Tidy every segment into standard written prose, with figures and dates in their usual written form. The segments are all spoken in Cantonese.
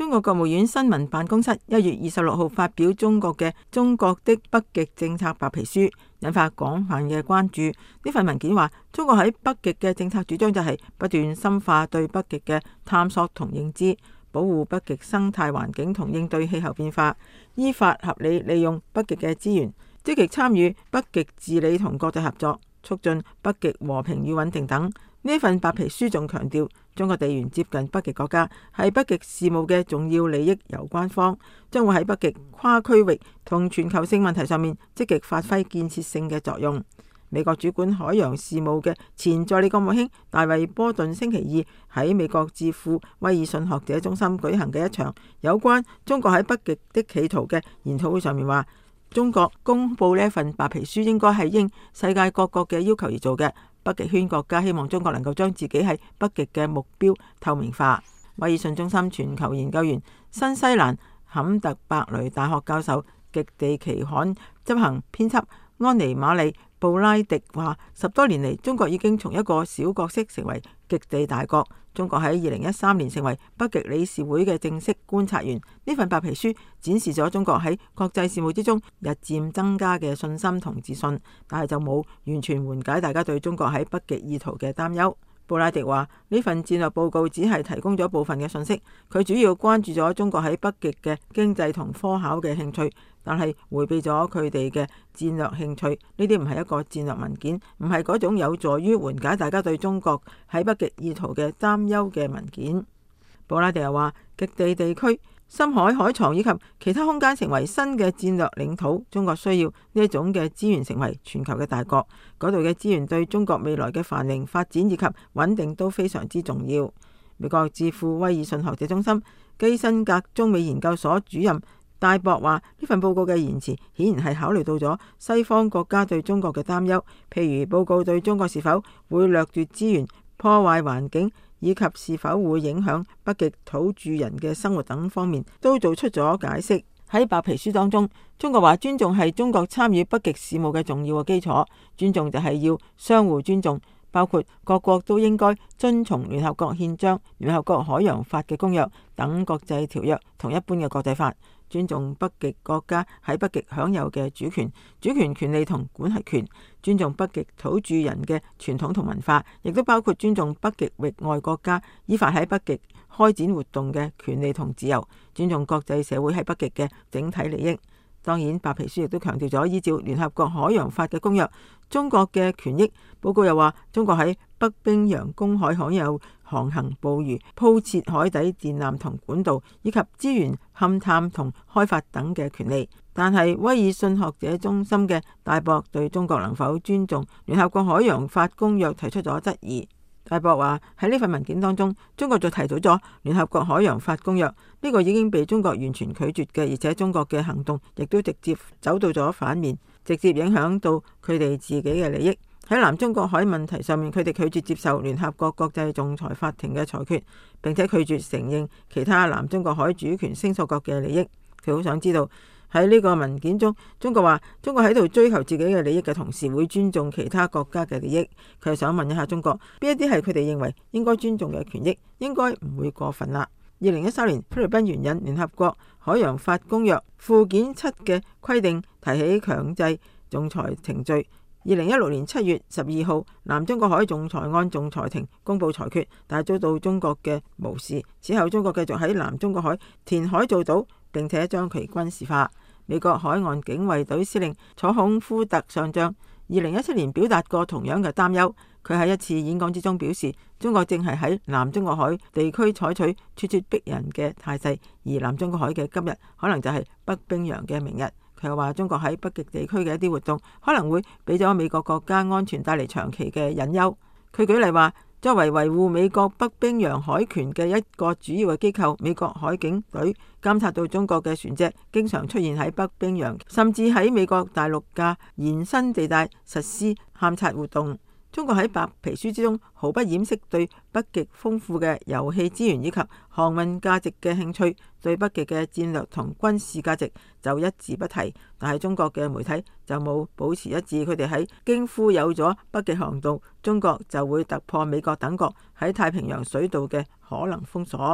中國國務院新聞辦公室1月26號發表中國的北極政策白皮書，引發廣泛嘅關注。呢份文件話，中國喺北極嘅政策主張就係不斷深化對北極嘅探索同認知，保護北極生態環境同應對氣候變化，依法合理利用北極嘅資源，積極參與北極治理同國際合作，促進北極和平與穩定等。呢份白皮書仲強調，中國地緣接近北極國家，係北極事務嘅重要利益攸關方，將會喺北極跨區域同全球性問題上面積極發揮建設性嘅作用。美國主管海洋事務嘅前助理國務卿大衛波頓星期二喺美國智庫威爾遜學者中心舉行嘅一場有關中國喺北極的企圖嘅研討會上面話，中國公布呢份白皮書應該係應世界各國嘅要求而做嘅。北極圈國家希望中國能夠將自己喺北極嘅目標透明化。威爾遜中心全球研究員、新西蘭坎特伯雷大學教授、極地期刊執行編輯安妮瑪麗布拉迪話：10多年嚟，中國已經從一個小角色成為極地大國。中國喺2013年成為北極理事會嘅正式觀察員。呢份白皮書展示咗中國喺國際事務之中日漸增加嘅信心同自信，但係就冇完全緩解大家對中國喺北極意圖嘅擔憂。布拉迪話：呢份戰略報告只係提供咗部分嘅信息，佢主要關注咗中國喺北極嘅經濟同科考嘅興趣，但係迴避咗佢哋嘅戰略興趣。呢啲唔係一個戰略文件，唔係嗰種有助於緩解大家對中國喺北極意圖嘅擔憂嘅文件。布拉迪又話：極地地區、深海海床以及其他空間成為新嘅戰略領土，中國需要呢一種嘅資源成為全球嘅大國，嗰度嘅資源對中國未來嘅繁榮發展以及穩定都非常之重要。美國智庫威爾遜學者中心基辛格中美研究所主任戴博話：呢份報告嘅言辭顯然係考慮到咗西方國家對中國嘅擔憂，譬如報告對中國是否會掠奪資源、破壞環境，以及是否會影響北極土著人嘅生活等方面，都做出咗解釋。喺白皮書當中，中國話尊重係中國參與北極事務嘅重要嘅基礎，尊重就係要相互尊重，包括各國都應該遵從聯合國憲章、聯合國海洋法嘅公約等國際條約同一般嘅國際法，尊重北極國家喺北極享有嘅主權、權利同管轄權，尊重北極土著人嘅傳統同文化，亦都包括尊重北極域外國家依法喺北極開展活動嘅權利同自由，尊重國際社會喺北極嘅整體利益。當然，白皮書亦都強調咗依照聯合國海洋法嘅公約，中國嘅權益。報告又話，中國喺北冰洋公海享有航行、捕魚、鋪設海底電纜同管道，以及資源勘探同開發等嘅權利。但係威爾遜學者中心嘅戴博對中國能否尊重聯合國海洋法公約提出咗質疑。戴博話喺呢份文件當中，中國就提到咗聯合國海洋法公約，呢個已經被中國完全拒絕嘅，而且中國嘅行動亦都直接走到咗反面，直接影響到佢哋自己嘅利益。喺南中國海問題上面，佢哋拒絕接受聯合國國際仲裁法庭嘅裁決，並且拒絕承認其他南中國海主權聲訴國嘅利益。佢好想知道喺呢個文件中，中國話中國喺度追求自己嘅利益嘅同時，會尊重其他國家嘅利益。佢係想問一下中國，邊一啲係佢哋認為應該尊重嘅權益，應該唔會過分啦。2013年，菲律賓援引聯合國海洋法公約附件7嘅規定，提起強制仲裁程序。2016年7月12號，南中國海仲裁案仲裁庭公布裁決，但係遭到中國嘅無視。此後，中國繼續喺南中國海填海造島，並且將其軍事化。美國海岸警衛隊司令楚孔夫特上將2017年表達過同樣嘅擔憂。佢喺一次演講之中表示，中國正係喺南中國海地區採取咄咄逼人嘅態勢，而南中國海嘅今日可能就係北冰洋嘅明日。佢又話，中國喺北極地區嘅一啲活動可能會俾咗美國國家安全帶嚟長期嘅隱憂。佢舉例話，作為維護美國北冰洋海權嘅一個主要嘅機構，美國海警隊監察到中國嘅船隻經常出現喺北冰洋，甚至喺美國大陸嘅延伸地帶實施勘察活動。中國喺白皮書之中毫不掩飾對北極豐富嘅油氣資源以及航運價值嘅興趣，對北極嘅戰略同軍事價值就一字不提。但係中國嘅媒體就冇保持一致，佢哋喺驚呼有咗北極航道，中國就會突破美國等國喺太平洋水道嘅可能封鎖。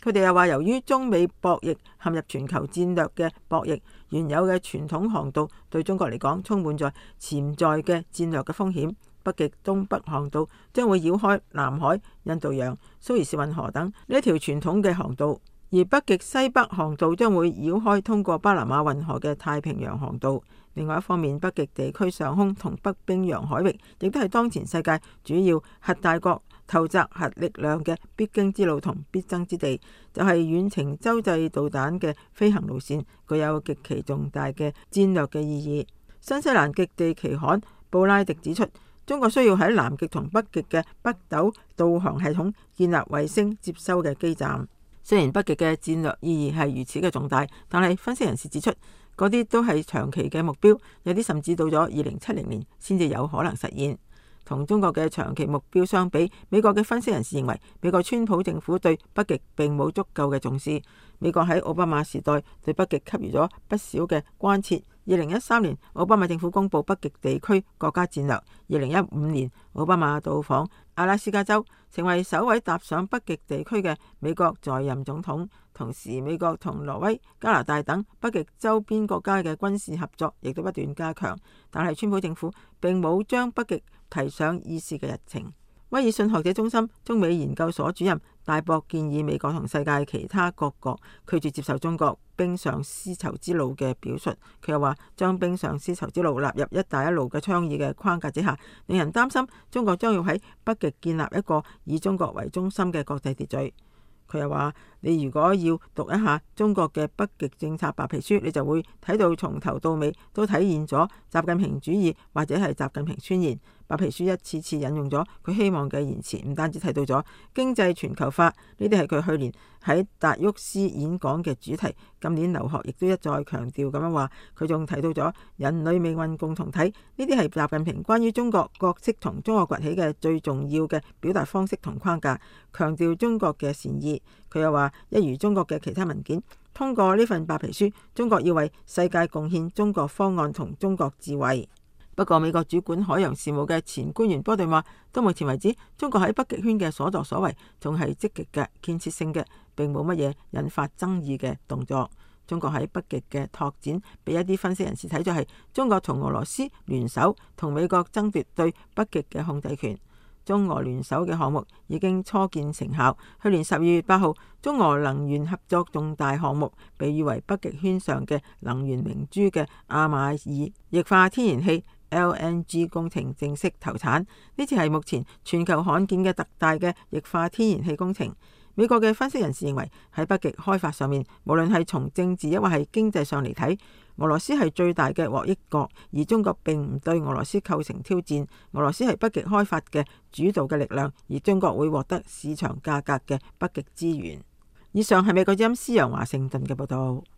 佢哋又話，由於中美博弈陷入全球戰略嘅博弈，原有嘅傳統航道對中國嚟講充滿咗潛在嘅戰略嘅風險。北極東北航道將會繞開南海、印度洋、蘇伊士運河等呢一條傳統嘅航道，而北極西北航道將會繞開通過巴拿馬運河嘅太平洋航道。另外一方面，北極地區上空同北冰洋海域亦都係當前世界主要核大國投擲核力量嘅必經之路同必爭之地，就係遠程洲際導彈嘅飛行路線，具有極其重大嘅戰略嘅意義。新西蘭極地期刊布拉迪指出，中國需要喺南極同北極嘅北斗導航系統建立衛星接收嘅基站。雖然北極嘅戰略意義係如此嘅重大，但係分析人士指出，嗰啲都係長期嘅目標，有啲甚至到咗2070年先至有可能實現。同中國嘅長期目標相比，美國嘅分析人士認為，美國川普政府對北極並冇足夠嘅重視。美國喺奧巴馬時代對北極給予咗不少嘅關切。2013年，奧巴馬政府公布北極地區國家戰略。2015年，奧巴馬到訪阿拉斯加州，成為首位踏上北極地區嘅美國在任總統。同時，美國同挪威、加拿大等北極周邊國家嘅軍事合作亦都不斷加強。但係川普政府並冇將北極提上議事嘅日程。威爾遜學者中心中美研究所主任戴博建議美國同世界其他各國拒絕接受中國冰上絲綢之路嘅表述。佢又話，將冰上絲綢之路納入一帶一路嘅倡議嘅框架之下，令人擔心中國將要喺北極建立一個以中國為中心嘅國際秩序。佢又話，你如果要讀一下中國嘅北極政策白皮書，你就會睇到從頭到尾都體現咗習近平主義或者係習近平宣言。白皮書一次次引用咗佢希望嘅言辭，唔單止提到咗經濟全球化，呢啲係佢去年喺達沃斯演講嘅主題。今年劉鶴亦都一再強調咁樣話，佢仲提到咗人類命運共同體，呢啲係習近平關於中國角色同中國崛起嘅最重要嘅表達方式同框架，強調中國嘅善意。佢又話，一如中國嘅其他文件，通過呢份白皮書，中國要為世界貢獻中國方案同中國智慧。不過，美國主管海洋事務嘅前官員波頓話，到目前為止，中國喺北極圈嘅所作所為仲係積極嘅、建設性嘅，並冇乜嘢引發爭議嘅動作。中國喺北極嘅拓展，俾一啲分析人士睇咗係中國同俄羅斯聯手，同美國爭奪對北極嘅控制權。中俄聯手嘅項目已經初見成效。去年12月8號，中俄能源合作重大項目，被譽為北極圈上嘅能源明珠嘅阿馬爾液化天然氣 LNG 工程正式投產。呢次係目前全球罕見嘅特大嘅液化天然氣工程。美國嘅分析人士認為，喺北極開發上面，無論係從政治抑或係經濟上嚟睇，俄羅斯係最大嘅獲益國，而中國並唔對俄羅斯構成挑戰。俄羅斯係北極開發嘅主導嘅力量，而中國會獲得市場價格嘅北極資源。以上係美國之音施陽華盛頓嘅報道。